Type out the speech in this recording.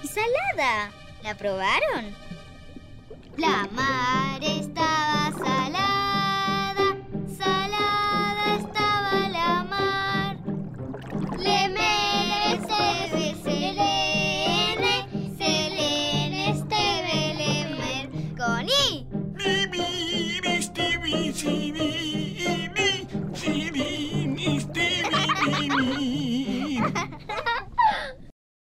y salada. ¿La probaron? La mar estaba salada, salada estaba la mar. Lemer, Selene, Selene, Esteve, Lemer. Con I. Mi, mi, mi, mi, mi, mi,